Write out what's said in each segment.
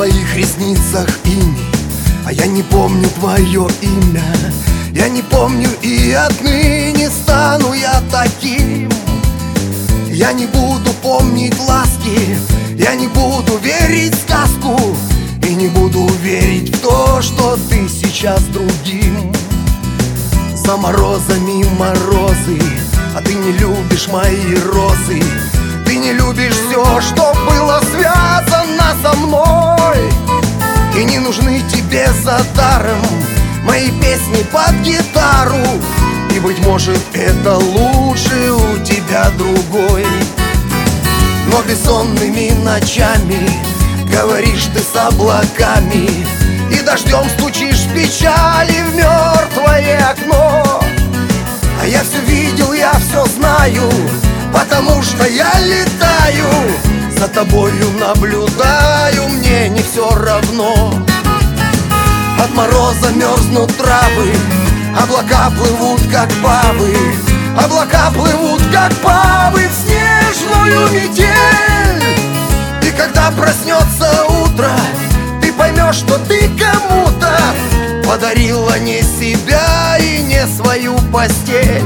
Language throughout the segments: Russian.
твоих ресницах иней, а я не помню твое имя. Я не помню и отныне стану я таким. Я не буду помнить ласки, я не буду верить в сказку и не буду верить в то, что ты сейчас другим. За морозами морозы, а ты не любишь мои розы. Ты не любишь все, что было связано со мной. И не нужны тебе за даром мои песни под гитару. И, быть может, это лучше у тебя другой. Но бессонными ночами говоришь ты с облаками, и дождем стучишь в печали в мертвое окно. А я все видел, я все знаю, потому что я летаю, за тобою наблюдаю, мне не все равно. От мороза мерзнут травы, облака плывут как павы, облака плывут как павы в снежную метель. И когда проснется утро, ты поймешь, что ты кому-то подарила не себя и не свою постель.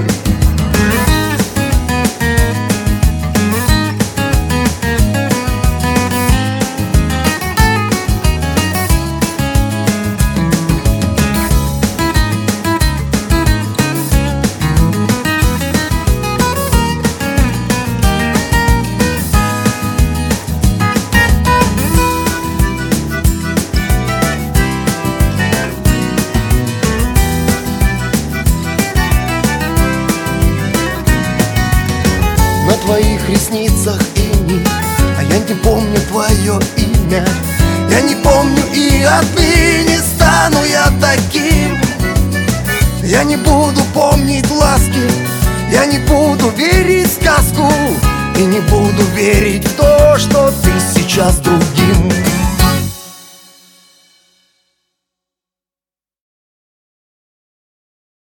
На твоих ресницах иней, а я не помню твое имя. Я не помню и отныне стану я таким. Я не буду помнить ласки, я не буду верить в сказку и не буду верить в то, что ты сейчас другим.